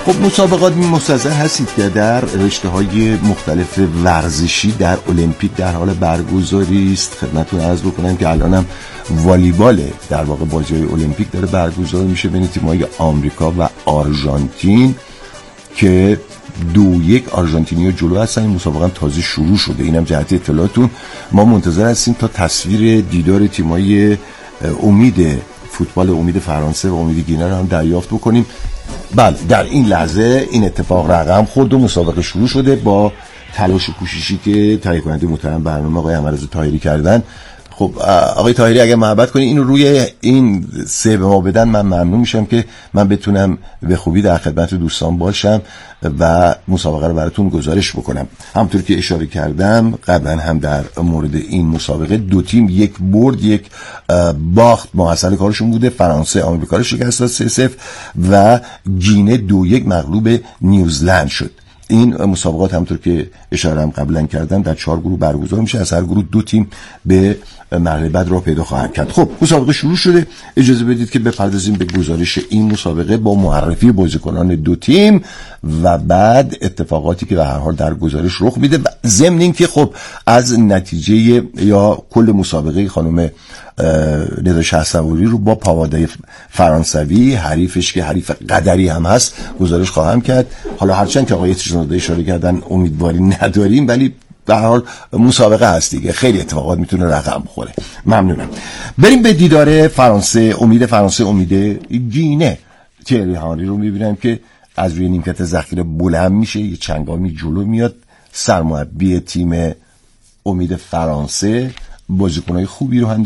خب مسابقات مستضر هستید که در رشته‌های مختلف ورزشی در المپیک در حال برگزاری است. خدمتتون عرض بکنم که الانم والیبال در واقع بازی‌های المپیک داره برگزار میشه بین تیم‌های آمریکا و آرژانتین که 2-1 آرژانتینیا جلو هستن. این مسابقه هم تازه شروع شده. اینم جهت اطلاعاتون. ما منتظر هستیم تا تصویر دیدار تیم‌های امید فوتبال امید فرانسه و امید گینه رو هم دریافت بکنیم. بله در این لحظه این اتفاق رقم خورد و مسابقه شروع شده با تلاش و کوششی که تهیه کننده محترم برنامه آقای احمدرضا طاهری کردن. خب آقای طاهری اگه محبت کنید اینو روی این سه به ما بدن من ممنون میشم که من بتونم به خوبی در خدمت دوستان باشم و مسابقه رو براتون گزارش بکنم. همونطور که اشاره کردم قبلا هم در مورد این مسابقه دو تیم یک برد یک باخت محصل کارشون بوده. فرانسه آمریکا رو شکست داد 3-0 و گینه 2-1 مغلوب نیوزلند شد. این مسابقات همونطور که اشاره هم قبلا کردم در 4 گروه برگزار میشه. از هر گروه 2 تیم به مرحله بعد راه پیدا خواهند کرد. خب مسابقه شروع شده. اجازه بدید که بپردازیم به گزارش این مسابقه با معرفی بازیکنان 2 تیم و بعد اتفاقاتی که به هر حال در گزارش رخ میده و ضمن اینکه خب از نتیجه یا کل مسابقه خانم ندا شهسواری رو با پاوادای فرانسوی حریفش که حریف قدری هم هست گزارش خواهم کرد. حالا هرچند که آقای چیزنده اشاره کردن امیدواری نداریم ولی به هر حال مسابقه هست دیگه، خیلی اتفاقات میتونه رقم بخوره. ممنونم. بریم به دیدار فرانسه امید گینه. تیری هانری رو میبینم که از روی نیمکت ذخیره بلند میشه، یه چنگامی جلو میاد. سرمربی تیم امید فرانسه بازیکنای خوبی رو هم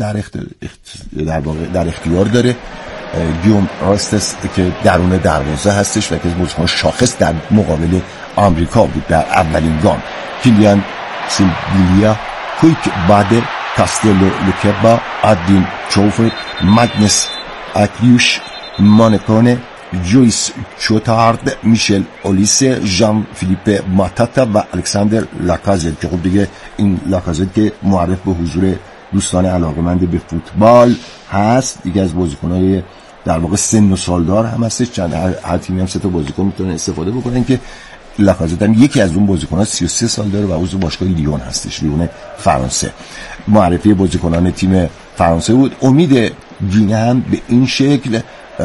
در اختیار داره. گیوم راستس که درون دروازه هستش و که بازیکن شاخص در مقابل آمریکا بود در اولین گام. کیلیان سیلویا، کویک باده، کاستلو لوکبا، آدین چوفر، ماگنس اکلیوش، مانکونه، جویس چوتارد، میشل اولیسه، ژان فیلیپ ماتاتا و الکساندر لاکازت که خب دیگه این لاکازت که معرف به حضور دوستان علاقه‌مند به فوتبال هست، دیگه از بازیکن‌های در واقع سن و سالدار هم هستش. چند هر تیمی هم 3 تا بازیکن میتونن استفاده بکنن که لاکازت هم یکی از اون بازیکن‌ها 33 سال داره و عضو باشگاه لیون هستش، لیون فرانسه. معرفی بازیکنان تیم فرانسه بود. امید گینه هم به این شکل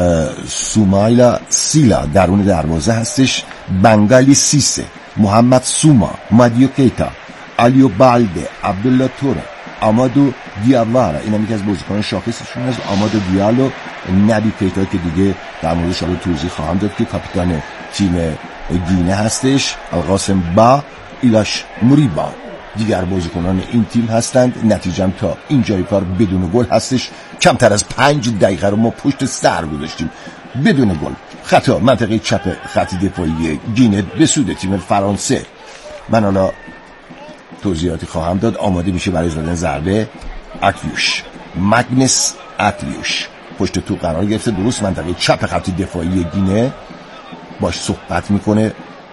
سومایلا سیلا درون دروازه هستش، بنگالی سیسه، محمد سوما، مادیو کیتا، آلیو بالده، عبدالله توره، آمادو دیاوارا، این هم یکی از بازیکنان شاخصشون هست. آمادو دیالو، نبی کیتا که دیگه در موردش حالا توضیح خواهم داد که کاپیتان تیم گینه هستش. القاسم با، ایلاش موریبا دیگر بازیکنان این تیم هستند. نتیجه تا اینجای کار بدون گل هستش. کمتر از 5 دقیقه رو ما پشت سر گذاشتیم بدون گل. خطا منطقه چپ خط دفاعی گینه به سود تیم فرانسه. من حالا توضیحاتی خواهم داد. آماده میشه برای زدن ضربه. اکلیوش، ماگنس اکلیوش پشت تو قرار گرفته، درست منطقه چپ خط دفاعی گینه. باش صحبت میکنه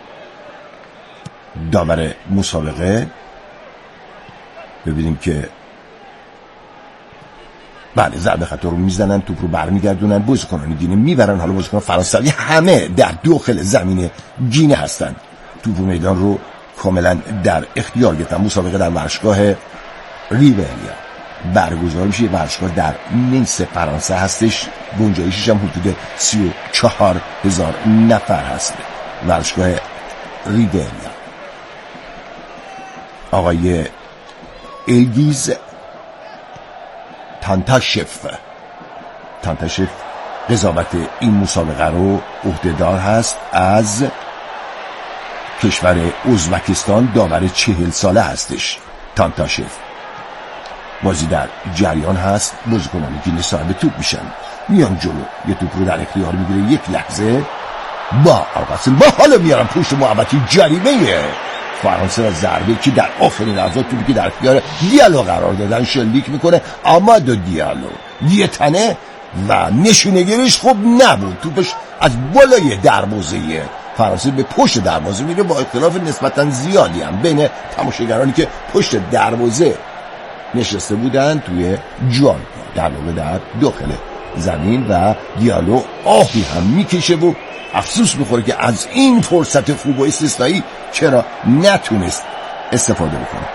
داور مسابقه. ببینیم که بله ضربه خطا رو میزنن، توپ رو برمیگردونن، بازیکنان گینه میبرن. حالا بازیکنان فرانسوی همه در داخل زمین گینه هستن. توپ میدان رو کاملا در اختیار گرفتن. مسابقه در ورزشگاه ریولیا برگزار میشه. ورزشگاه در نینس فرانسه هستش. گنجایشش هم حدود 34,000 نفر هست. ورزشگاه ریولیا. آقای ایلگیز تانتاشف قضاوت این مسابقه رو عهدهدار هست. از کشور ازبکستان داور 40 ساله هستش. تانتاشف بازی در جریان هست. بازیکنان گینه صاحب توپ میشن، میان جلو، یه توپ رو در اختیار میگیره. یک لحظه با القاسم با حالا میارن پشت محوطه جریمه فرانسه و ضربه که در آخرین لحظات توپی که در اختیار دیالو قرار دادن شلیک میکنه. آمادو دیالو یه تنه و نشونگیریش خوب نبود. توپش از بالای دروازه فرانسه به پشت دروازه میره، با اختلاف نسبتا زیادی هم بین تماشاگرانی که پشت دروازه نشسته بودن توی جان در واقع در داخل زمین و دیالو آهی هم میکشه و افسوس میخوره که از این فرصت خوب و استثنایی چرا نتونست استفاده بکنه.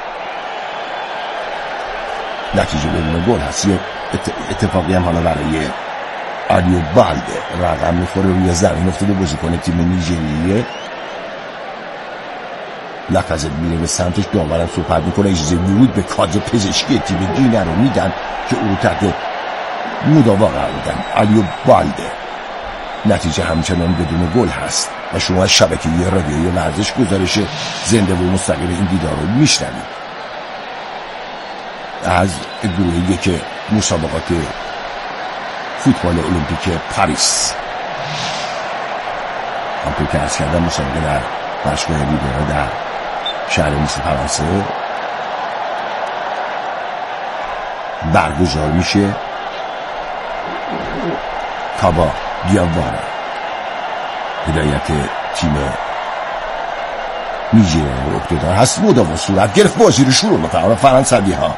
نتیجه بدون گل هست. یه اتفاقی هم حالا برای آلیو بالده رقم میخوره، روی زمین افتاده بازیکن تیم نیجریه. لاکازت میره به سمتش، داورم صحبت میکنه، اجازه ورود به کادر پزشکی تیم گینه رو میدن که او رو تحت مداوا قرار میدن. آلیو بالده. نتیجه همچنان بدون گل هست و شما از شبکه رادیویی ورزش گزارش زنده و مستقیم این دیدار رو میشنوید از گروه یک مسابقات فوتبال المپیک پاریس. همطور که عرض کردم مسابقه در باشگاه لیدر در شهر نیس فرانسه برگزار میشه. کابا دیاوارا هدایت تیم نیجریه رو اقتدار هست، مداوا صورت گرفت، بازی رو شروع میکنن. فرانسوی ها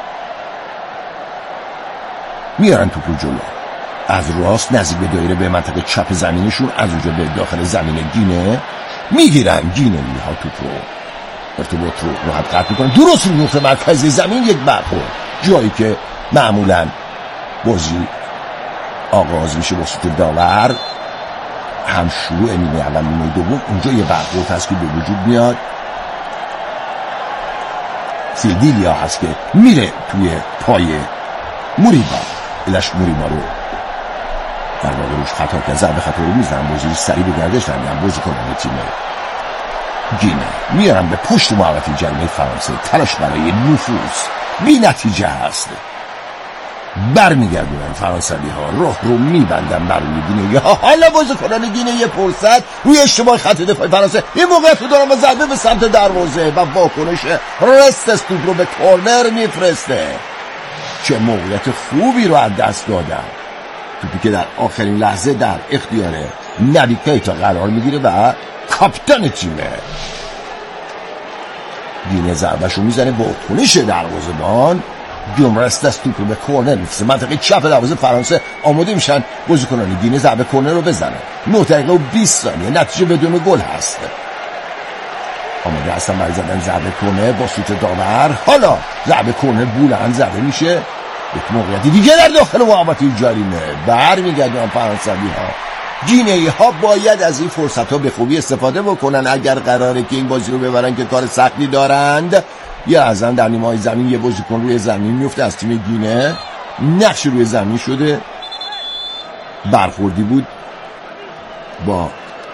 میارن توپ رو جلو از راست نزدیک به دایره به منطقه چپ زمینشون، از اونجا به داخل زمین گینه میگیرن. گینه ها توپ رو ارتباط رو راحت قطع میکنن درست رو نقطه مرکزی زمین. یک برخورد جایی که معمولا بازی آغاز میشه با سوت داور، هم شروع نیمه اول نیمه دوم، اونجا یه برخورد هست که به وجود میاد. سیلدیلیا هست که میره توی پای موریبا، الش موریبا رو در واقع روش خطا کرد، ضربه خطا رو میزنن، بازی سریع به گردش نمیدن. بازی کنن تیم گینه میارن به پشت محوطه جریمه فرانسه، تلاش برای نفوذ بی نتیجه هست. برمیگردونن فرانسوی ها، راه رو میبندن برای گینه ها. حالا بازیکنان گینه یه فرصت روی اشتباه خط دفاعی فرانسه این موقعیت رو دارن و ضربه به سمت دروازه و واکنش رستس توپ رو به کورنر میفرسته. چه موقعیت خوبی رو از دست دادن. توپی که در آخرین لحظه در اختیار نبی کیتا قرار میگیره و کاپیتان تیمه گینه ضربه‌شو میزنه با کنش دروازه‌بان. گیومرست از توپ رو به کورنر میفرسته. منطقه چپ دروازه فرانسه آماده میشن بازیکنان گینه ضربه کورنر رو بزنن. 9 دقیقه و 20 ثانیه نتیجه بدون گل هست. آماده هستن برای زدن ضربه کورنر با سوت داور. حالا ضربه کورنر بلند زده میشه. یک موقعیت دیگه در داخل محوطه جریمه. برمیگردن فرانسوی ها. گینه‌ای ها باید از این فرصت ها به خوبی استفاده بکنن اگر قراره که این بازی رو ببرن که کار سختی دارند. یا ازن در نیمه‌های زمین یه بازیکن روی زمین میفته از تیم گینه، نقش روی زمین شده، برخوردی بود با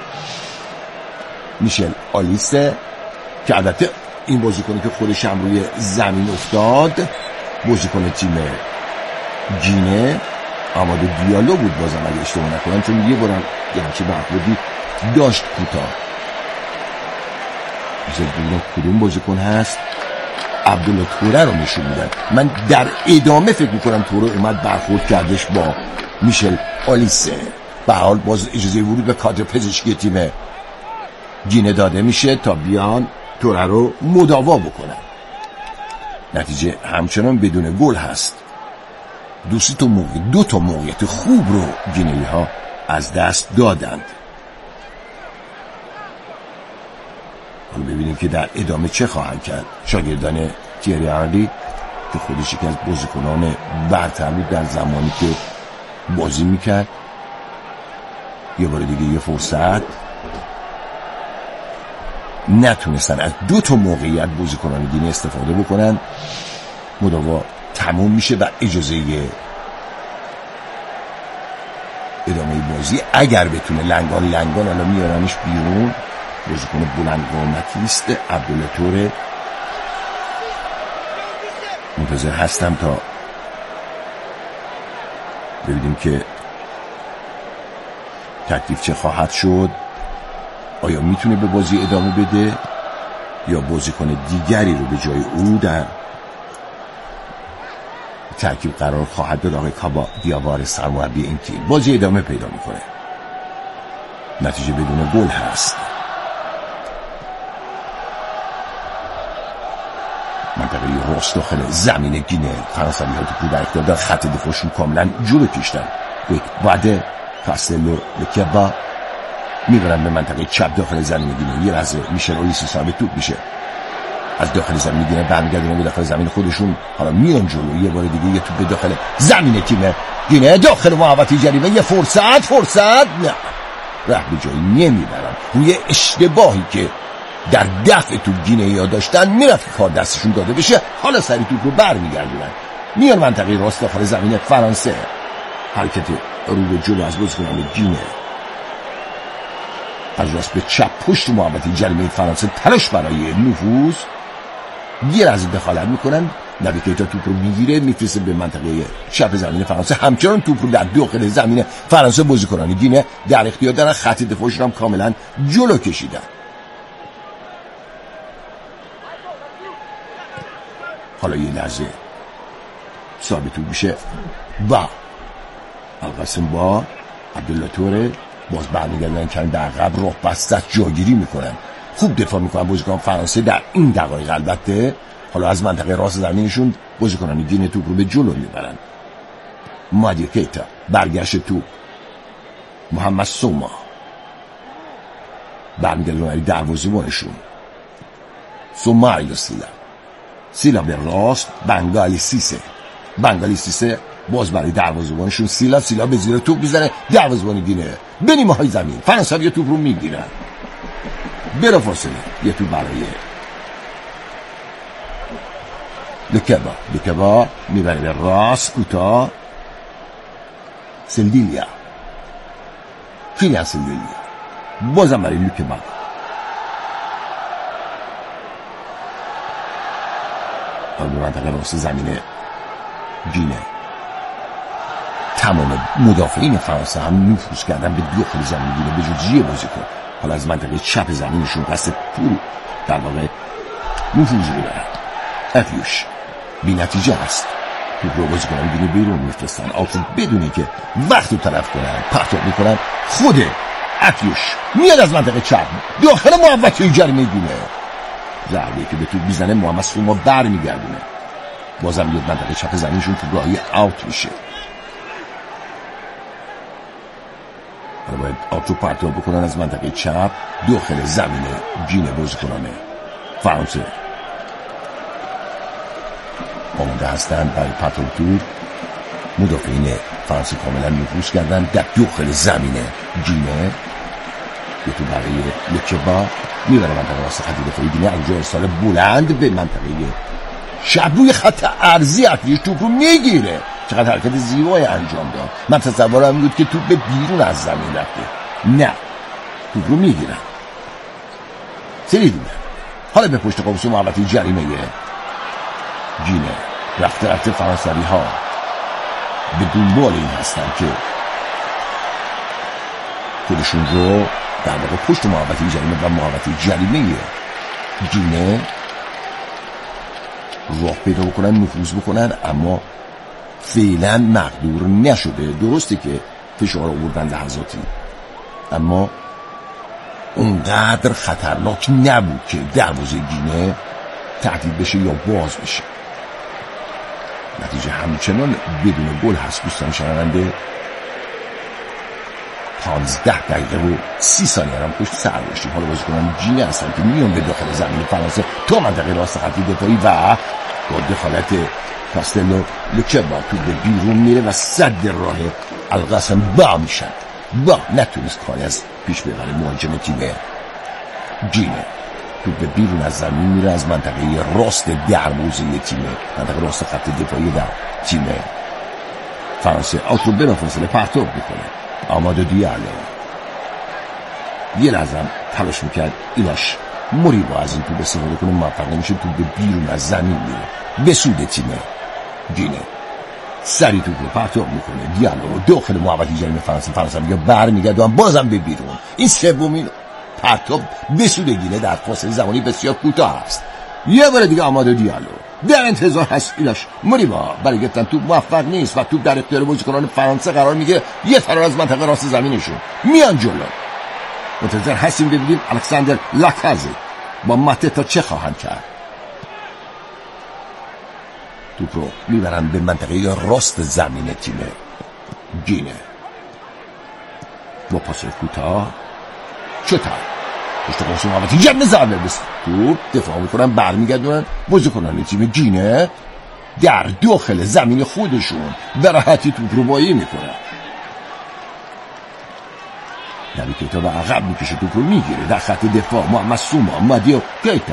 میشل آلیسه که البته این بازیکنی که خودش هم روی زمین افتاد بازیکن تیم گینه آماده دیالو بود بازم اگه اشتباه نکنم، چون یه بارم یه همچه برخوردی داشت کوتاه. ببینم کدوم بازیکن هست. عبدالله توره رو نشون میدن. من در ادامه فکر میکنم توره اومد برخورد کردش با میشل آلیسه. به حال باز اجازه ورود به کادر پزشکی تیم گینه داده میشه تا بیان توره رو مداوا بکنن. نتیجه همچنان بدون گل هست. دو تا موقعیت خوب رو گینه‌ای ها از دست دادند. رو ببینیم که در ادامه چه خواهند کرد. شاگردان تیری هنری که خودش یکی از بازیکنان برتر بود در زمانی که بازی میکرد. یه بار دیگه یه فرصت نتونستن از 2 تا موقعیت بازیکنان گینه استفاده بکنن. مداوا تموم میشه و اجازه ادامه بازی اگر بتونه لنگان الان میارنش بیرون. بازیکن بلند قامتی است. عبدالله توره. منتظر هستم تا ببینیم که تکلیف چه خواهد شد. آیا میتونه به بازی ادامه بده یا بازیکن دیگری رو به جای او در ترکیب قرار خواهد داد. آقای کابا دیاوار سرمربی این تیم بازی ادامه پیدا میکنه. نتیجه بدون گل هست. منطقه راست داخل زمین گینه فرانسوی ها توپو در اختیار دارن. خط دفاعشون کاملا جلو کشتن. بعد کاستلو لکبا میبرن به منطقه چپ داخل زمین گینه. یه لحظه میشل اولیسی صاحب توپ میشه، از داخل زمین گینه برمیگردونه به داخل زمین خودشون. حالا میان جلو، یه بار دیگه یه توپ به داخل زمین تیم گینه داخل محوطه جریمه. یه فرصت نه، راه به جایی نمیبرن. روی اشتباهی که در دفع تو گینه ها داشتن میرفت کار دستشون داده بشه. حالا سری توپ رو برمیگردونن، میان منطقه راست داخل زمین فرانسه. حرکت رو به جلو از بازیکنان گینه، از راست به چپ پشت محوطه جریمه فرانسه تلاش برای نفوذ. یه لحظه دخالت میکنن، نبی کیتا توپ رو میگیره میفرسته به منطقه چپ زمین فرانسه. همچنان توپ رو در داخل زمین فرانسه بازیکنان گینه در اختیار دارن. خط دفاعشون هم کاملا جلو کشیدن. حالا یه لحظه ثابت توپ میشه با القاسم با عبدالله توره. باز برمیگردن کمی در عقب، راه بسته جاگیری میکنن، خوب دفاع میکنن بازیکن فرانسه در این دقایق. البته حالا از منطقه راست زمینشون بازیکنان گینه توپ رو به جلو میبرن. مادی کیتا برگشت توپ، محمد سوما برمیگردن دروازه‌بانشون. سوما ایلا سیلا به راست، بنگالی سیسه باز برای دروازه‌بانشون. سیلا به زیر توپ میزنه، دروازه‌بان گینه به نیمه های زمین. فرانسه یه توپ رو میگیرن، بلا فاصله یه توپ برای لکبا میبره به راست کوتاه. سلدیلیا بازم برای لکبا. حالا به منطقه راست زمین گینه تمام مدافعین فرانسه هم نفوذ کردن به داخل زمین گینه به جز یه بازیکن. حالا از منطقه چپ زمینشون قصد پول در واقع نفوذ ببرن. افیوش بی نتیجه است. توپ رو بازیکنان گینه بیرون میفرستن. آفرین بدونه که وقت رو تلف کنن پرتاب میکنن. خود افیوش میاد از منطقه چپ داخل محوطه جریمه گینه. ضربه‌ای که به توپ میزنه محمد سوما برمیگردونه. بازم یه منطقه چپ زمینشون تو راهی اوت میشه. حالا باید آتو پرتاب بکنن از منطقه چپ داخل زمین گینه. بازیکنان فرانسه آماده هستند برای پرتاب توپ. مدافعین فرانسه کاملا نفوذ کردن در داخل زمین گینه. یه تو برای لکبا میبره منطقه راست خط دفاعی گینه. اونجا ارسال بلند به منطقه شب روی خط ارضی افریش توپ رو میگیره. چقدر حرکت زیبایی انجام داد. من تصورم بود که توپ به بیرون از زمین رفته. نه، توپ رو میگیرن. سری دیدن. حالا به پشت قوس محوطه جریمه گینه رفته فرانسوی ها به دنبال این هستن که خودشون رو در واقع پشت محوطه جریمه و محوطه جریمه گینه راه پیدا بکنن، نفوذ بکنن، اما فعلا مقدور نشده. درسته که فشار آوردن لحظاتی، اما اونقدر خطرناک نبود که دروازه گینه تهدید بشه یا باز بشه. نتیجه همچنان بدون گل هست. دوستان شنونده 15 دقیقه و 30 ثانیه هم پشت سر داشتیم. حالا بازیکنان گینه هستن که میان به داخل زمین فرانسه تا منطقه راست خط دفاعی و با دخالت کاستلو لکبا تو به بیرون میره و صد راه القاسم با میشن. با نتونست کاری از پیش ببره مهاجم تیم گینه. تو به بیرون از زمین میره از منطقه راست دروازه تیم، منطقه راست خط دفاعی در تیم فرانسه. آوت رو بلافاصله پرتاب میکنه. آمادو دیالو یه لحظه تلاش میکرد ایلاش موریبا از این توپ استفاده کنه، موفق نمیشه. توپ به بیرون از زمین میره به سود تیم گینه. سری توپ رو پرتاب میکنه. دیالو داخل محوطه جریمه فرانسه میگه برمیگرده و بازم به بیرون. این سومین پرتاب به سود گینه در فاصله زمانی بسیار کوتاه است. یه بار دیگه آمادو دیالو در انتظار هست. ایلاش موریبا برای گرفتن توپ موفق نیست و توپ در اختیار بازیکنان فرانسه قرار میگیره. یه فرار از منطقه راست زمینشون میان جلو. منتظر هستیم ببینیم الکساندر لاکازه با ماتتا چه خواهند کرد. توپ رو میبرن به منطقه راست زمین تیم گینه با پاس کوتاه. چطور پشت قوس محوطه جمع ضربه بس توپ دفاع میکنن برمیگردونن بازیکنان تیم گینه در داخل زمین خودشون به راحتی توپ رو بایی میکنن. نبی کیتا به عقب میکشه توپ رو میگیره در خط دفاع محمد سوما مادیو کیتا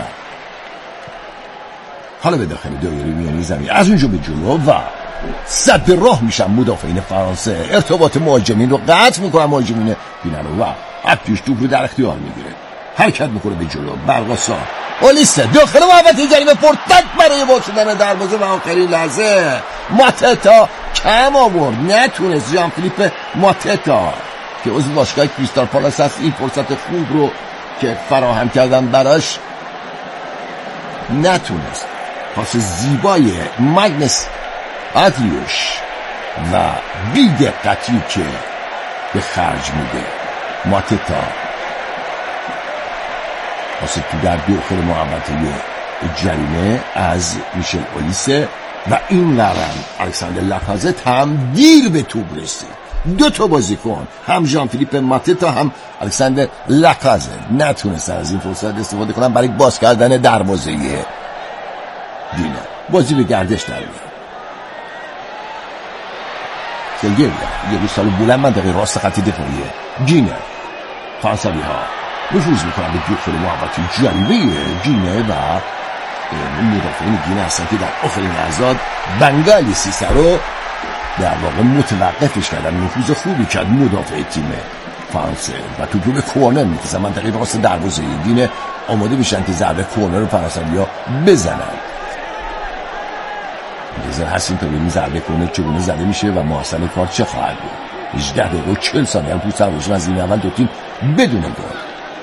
حالا به داخل دایره میانی زمین از اونجا به جلو و صد راه میشن مدافعین فرانسه ارتباط مهاجمین رو قطع میکنن مهاجمین بینن و اتیوش توپ رو در اختیار میگیره حرکت میکنه به جلو برقاسا اولیسه داخل محوطه جریمه فرصت برای باز شدن دروازه و آخرین لحظه ماتتا کم آورد نتونست ژان فیلیپ ماتتا که عضو باشگاه کریستال پالاس هست این فرصت خوب رو که فراهم کردن براش نتونست. پاس زیبای ماگنس اتیوش و بی‌دقتی که به خرج میده ماتتا پاس تو در داخل محوطه جریمه از میشل اولیسه و این قرن الکساندر لاکازت هم دیر به توپ رسید. دو تا بازیکن هم ژان فیلیپ ماتتا هم الکساندر لاکازت نتونستن از این فرصت استفاده کنن برای باز کردن دروازه گینه. بازی به گردش در میاد. سلگیر یه روز سال بلند منطقه راست خط دفاعی گینه فرانسوی ها نفوذ میکنن به داخل محوطه جریمه گینه و مدافعین گینه هستن که در آخرین لحظات بنگالی سیسه رو در واقع متوقفش کردن. نفوذ خوبی کرد مدافع تیم فرانسه و توپ رو به کورنر می‌کشن. منطقه راست دروازه گینه آماده میشن که ضربه کورنر رو فرانسوی‌ها بزنن. نظر هستیم تا ببینیم ضربه کورنر چگونه زده میشه و محصل کار چه خواهد بود. 18 دقیقه و 40 ثانیه هم پوست سربازشون از این اول دو تیم بدون گل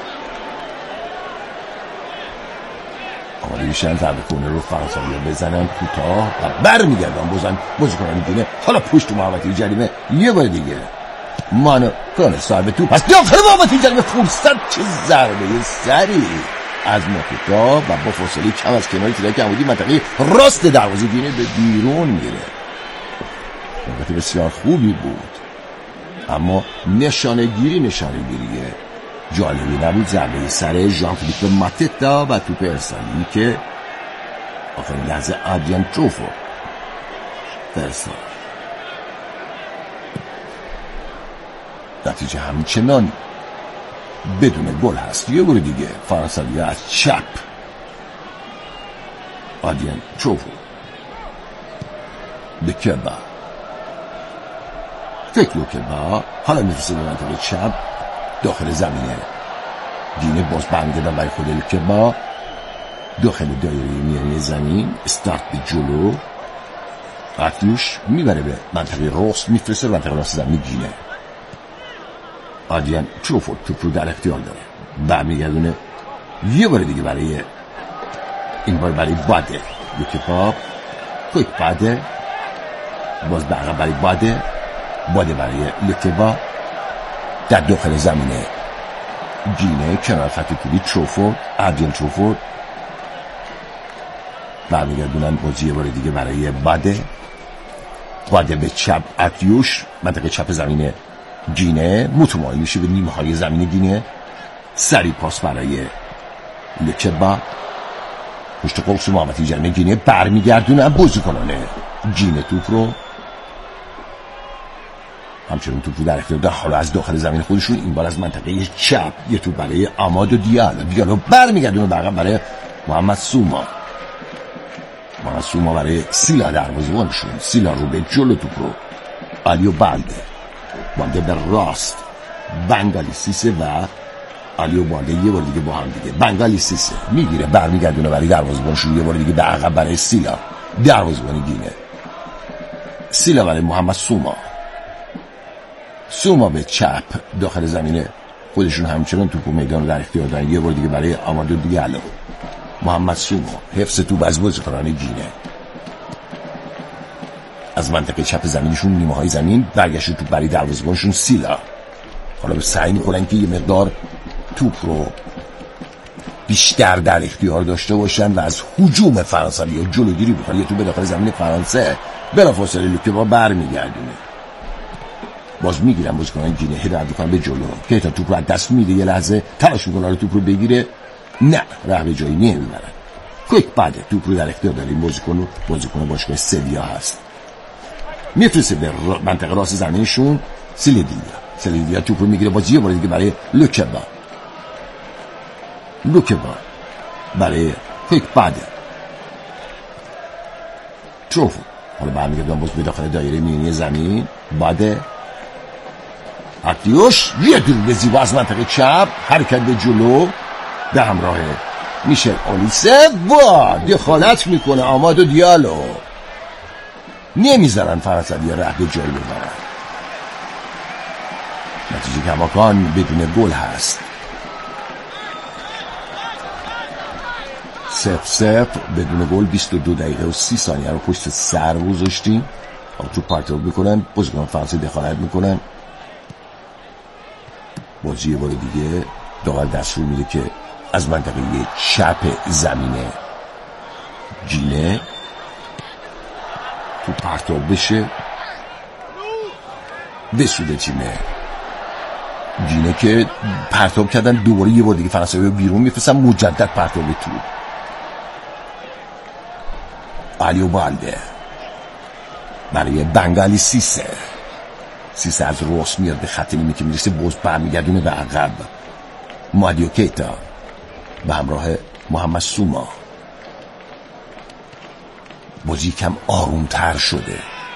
آماده میشن ضربه کورنر رو فرانسوی‌ها بزنن کوتاه و برمیگردن بازیکنان گینه. حالا پشت محوطه جریمه یه بار دیگه مانو کورنر صاحب توپ پس داخل محوطه جریمه فرصت چه ضربه سری از ماتتا و با فاصله کم از کنار تیرک عمودی منطقه راست دروازه گینه به بیرون میره. البته بسیار خوبی بود اما نشانگیریه جالبی نبود. ضربه سر ژان فیلیپ ماتتا و توپ ارسالی که آخرین لحظه آدریان تروفو فرستاد. نتیجه همچنان بدون گل هست. یه بار دیگه فرانسوی از چپ آدریان تروفو به کبا فکرو کبا حالا میفرسته به منطقه چپ داخل زمینه گینه. باز برمیگردن برای خود کبا داخل دایره میانی زمین استارت به جلو اتیوش میبره به منطقه راست میفرسته به منطقه راست زمین گینه. آدریان تروفو توپ رو در اختیار داره برمیگردونه یه بار دیگه برای این بار برای باده کبا کویک باده باز برقه برای باده برای لکبا در داخل زمینه گینه کنار خط توپی تروفو آدریان تروفو برمیگردونن بازی یه بار دیگه برای باده به چپ اتیوش منطقه چپ زمینه گینه متمایل میشه به نیمه های زمین گینه. سری پاس برای لکبا پشت قوس محوطه جریمه گینه برمیگردونن بازیکنان گینه توپ رو همچنین توپ در اختیار دارن. حالا از داخل زمین خودشون این بار از منطقه چپ یه توپ برای آمادو دیالو برمیگردونه برای محمد سوما برای سیلا دروازه‌بانشون. سیلا رو به جلو توپ رو آلیو بالده به راست بنگالی سیسه و آلیو بالده یه بار دیگه با هم دیگه بنگالی سیسه میگیره برمیگردونه برای دروازه‌بانشون. یه بار دیگه به عقب برای سیلا دروازه‌بان گینه. سیلا برای محمد سوما به چپ داخل زمینه خودشون همچنان توپ و میدان در اختیار دارن. یه بار دیگه برای آمادو دیالو محمد سوما حفظ توپ از بازیکنان گینه از منطقه چپ زمینشون نیمه های زمین برگشت توپ برای دروازه‌بانشون سیلا. حالا به سعی میکنن که یه مقدار توپ رو بیشتر در اختیار داشته باشن و از هجوم فرانسوی جلوگیری بکنن. یه توپ داخل زمین فرانسه بلافاصله لوکبا برمیگردونه باز میگیرن بازیکنان گینه هدایت میکنن به جلو که تا توپ رو از دست میده، یه لحظه تلاش میکنه توپ رو بگیره، نه راه جایی نمیبرن. کویک بعد توپ رو در اختیار داره. این بازیکن باشگاه سویا هست، میفرسته به منطقه راست زمینشون. سلیدیا توپ رو میگیره، باز یه بار دیگه برای لوکبا برای کویک بعد تروفو. حالا برمیگردن باز به داخل دایره میانی زمین. بعد اکتیوش یه دور زیبا از منطقه چپ حرکت به جلو به همراه میشل اولیسه و دخالت میکنه آمادو دیالو. نمیذارن فرانسوی ره به جایی ببرن. نتیجه کماکان بدون گل هست. 0-0 بدون گل. 22 دقیقه و 30 ثانیه رو پشت سر گذاشتیم. تو پرتاب میکنن، بازیکن فرانسه دخالت میکنن. بازی یه بار دیگه داور دستور میده که از منطقه چپ زمینه گینه تو پرتاب بشه به سود تیم گینه که پرتاب کردن. دوباره یه بار دیگه فرانسه بیرون میفرستن، مجدد پرتاب تو آلیو بالده برای بنگالی سیسه از روس میاد به خط نیمه که میرسه، باز برمیگردونه به عقب. مادیو کیتا به همراه محمد سوما. بازی کم آرومتر شده.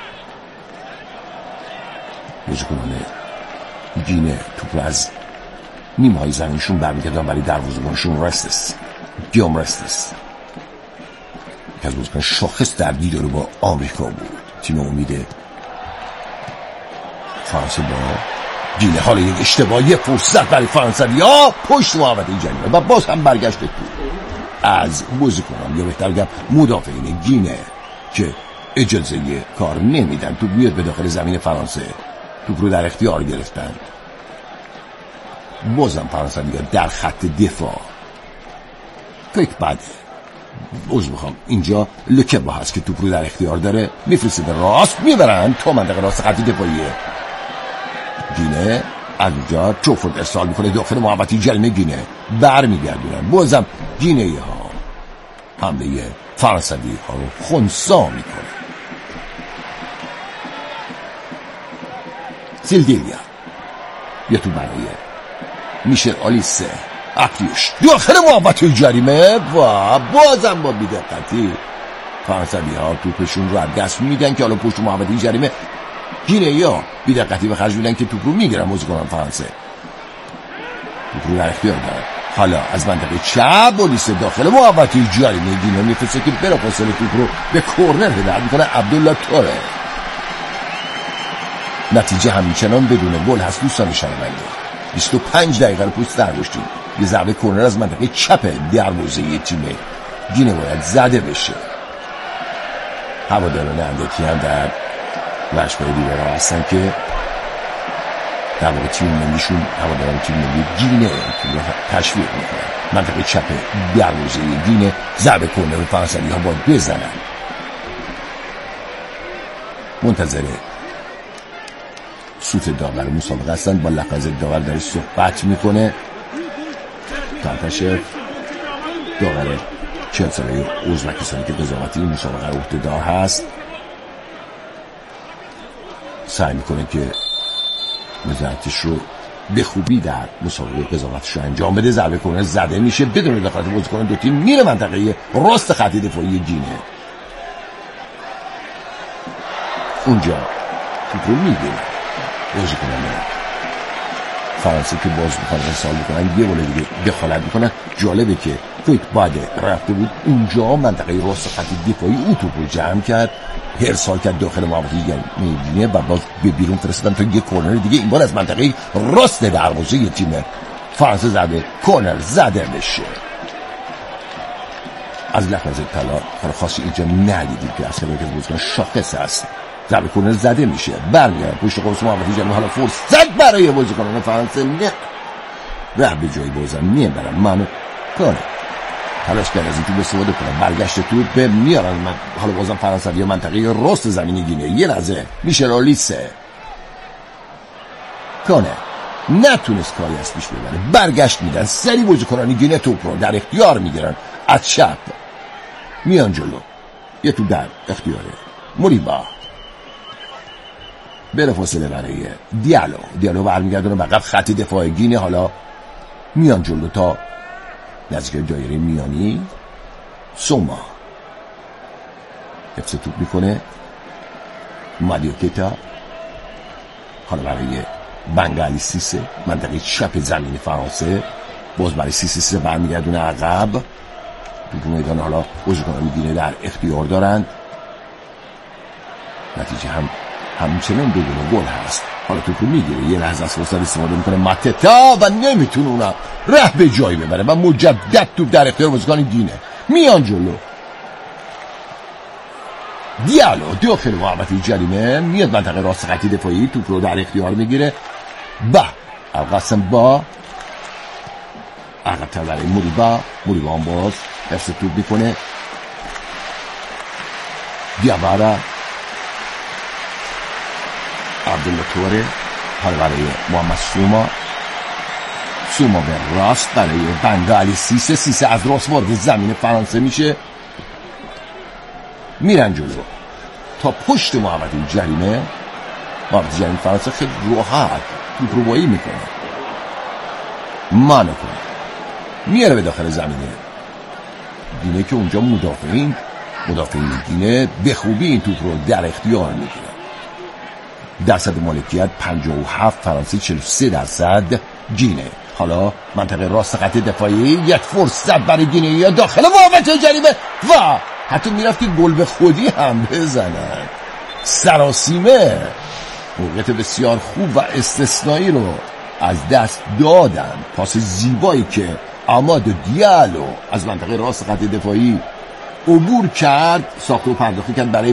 بازیکنان گینه توپ رو از نیمه های زمینشون برمیگردن برای دروازه‌بانشون گیوم رستس که از بازیکن شاخص در دیدار با آمریکا بود. تیم امید فرانسه با گینه. حالا یک اشتباه، یه فرصت برای فرانسویا پشت محوطه جریمه و باز هم برگشت توپ از بازیکنان یا بهتر بگم مدافعین گینه که اجازه کار نمیدن. توپ میاد به داخل زمین فرانسه، توپ رو در اختیار گرفتن. بازم فرانسویا در خط دفاع. فکر بعد اینجا لوکبا هست که توپ رو در اختیار داره، میفرسته به راست، میبرن تا منطقه راست خط دفاعیه گینه. از اونجا چوفورد ارسال میکنه داخل محوطه جریمه گینه، برمیگردونن. بازم گینه ها حمله فرانسوی ها رو خنثی میکنه. سیلدیلیا یا تو برای میشل آلیسه اکتیوش داخل محوطه جریمه و بازم با بی‌دقتی فرانسوی ها توپشون رو از دست میدن که حالا پشت محوطه جریمه گینه یا بی‌دقتی به خرج میدن که توپ رو میگیرن بازیکنان فرانسه. توپ رو در اختیار دارن. حالا از منطقه چپ اولیسه داخل محوطه جریمه گینه میفرسته که بلافاصله توپ رو به کورنر هدایت میکنه عبدالله توره. نتیجه همچنان بدون گل هست. دوستان شنونده 25 دقیقه رو پشت سر گذاشتیم. یه ضربه کورنر از منطقه چپ دروازه تیم گینه باید زده بشه. هواداران اندکی هم در ورشگاه دیوارا هستن که در واقع تیم ملیشون هواداران تیم ملی گینه رو تشویق میکنن. منطقه چپ دروازه گینه ضربه کورنر رو فرانسوی ها باید بزنن. منتظره سوت داور مسابقه هستن. با لحظه داور داره صحبت میکنه. تانتاشف داور 40 ساله ازبکستانی که قضاوتی این مسابقه رو عهده‌دار هست سعی میکنه که وضعیتش رو به خوبی در مسابقه قضاوتش رو انجام بده. ضربه کورنر زده میشه بدون دخالت بازیکن دو تیم، میره منطقه راست خط دفاعی گینه. اونجا توپ رو میگیره بازیکنان فرانسه که باز میخوان ارسال میکنن، یه بار دیگه دخالت میکنن. جالبه که کویک بعد رفته بود اونجا منطقه راست خط دفاعی او توپ رو جمع کرد، ارسال کرد داخل محوطه گینه و باز به بیرون فرستادن تا یه کورنر دیگه این بار از منطقه راست دروازه تیم فرانسه زده کورنر زده بشه. از لحظه طلا خاصی اینجا ندیدیم که اصلا که بازیکن شاخص هست. ضربه کورنر زده میشه، برمیگرد پشت قوس محوطه جریمه. حالا فرصت برای بازیکنان فرانسه، نه ره به جایی بازم میبرن. منو کنه تلاش کرد از این توپ استفاده کنه، برگشت توپ به میارن. حالا بازم فرانسوی منطقه راست زمین گینه. یه لحظه میشه رالیسه کنه، نتونست کاری از پیش ببره. برگشت میدن، سری بازیکنان گینه توپ رو در اختیار میگیرن، از چپ میان جلو، یه توپ در اختیاره موریبا، بره فاصله برای دیالو برمیگردونه بقیه خط دفاع گینه. حالا میان جلو تا نزدیک دایره میانی. سوما حفظ توپ میکنه، مادیو کیتا حالا برای بنگالی سیسه، منطقه چپ زمین فرانسه، باز برای سیسه برمیگردونه عقب. توپ میدان حالا بازیکنان گینه در اختیار دارند. نتیجه همچنان بدون گل هست. حالا توپ رو میگیره، یه لحظه از فرصت استفاده میکنه ماتتا و نمیتونه اونم ره به جایی ببره و مجدد توپ در اختیار بازیکن گینه. میان جلو، دیالو داخل محوطه جریمه میاد منطقه راست خط دفاعی، توپ رو در اختیار میگیره. القاسم با عقب‌تر برای موریبا هم باز حفظ توپ میکنه. دیابارا، عبدالله توره، حالا برای محمد سوما به راست برای بنگالی سیسه از راست وارد زمین فرانسه میشه. میرن جلو تا پشت محوطه جریمه. محوطه جریمه فرانسه خیلی راحت توپ رو بایی میکنه، مانو کنه، میاره به داخل زمینه. گینه که اونجا مدافعین گینه به خوبی این توپ رو در اختیار میگیره. درصد مالکیت 57، فرانسه 43%، گینه. حالا منطقه راست خط دفاعی، یک فرصت برای گینه یا داخل محوطه جریمه و حتی میرفتی گل به خودی هم بزنن. سراسیمه موقعیت بسیار خوب و استثنایی رو از دست دادن. پاس زیبایی که آمادو دیالو از منطقه راست خط دفاعی عبور کرد، ساخت و پرداختی کرد برای